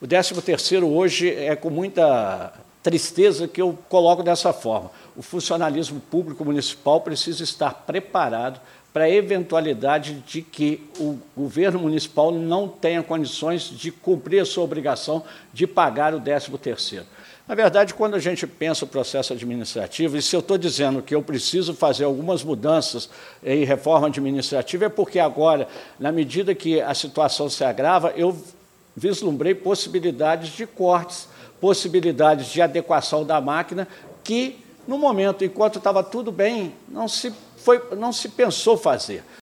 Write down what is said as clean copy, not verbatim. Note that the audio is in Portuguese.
O 13º hoje é com muita tristeza que eu coloco dessa forma. O funcionalismo público municipal precisa estar preparado para a eventualidade de que o governo municipal não tenha condições de cumprir a sua obrigação de pagar o 13º. Na verdade, quando a gente pensa o processo administrativo, e se eu estou dizendo que eu preciso fazer algumas mudanças em reforma administrativa, é porque agora, na medida que a situação se agrava, eu vislumbrei possibilidades de cortes, possibilidades de adequação da máquina, que, no momento, enquanto estava tudo bem, não se pensou fazer.